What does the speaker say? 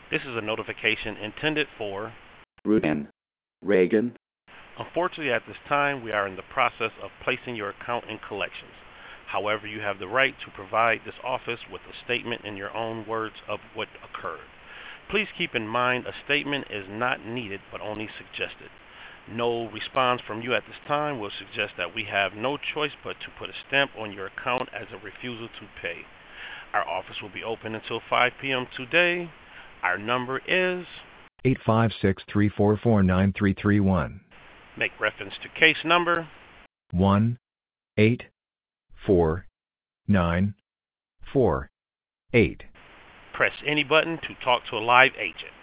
This is a notification intended for. Ruben, Reagan. Unfortunately, at this time, we are in the process of placing your account in collections. However, you have the right to provide this office with a statement in your own words of what occurred. Please keep in mind a statement is not needed but only suggested. No response from you at this time will suggest that we have no choice but to put a stamp on your account as a refusal to pay. Our office will be open until 5 p.m. today. Our number is. 856-344-9331. Make reference to case number. 1-849-48. Press any button to talk to a live agent.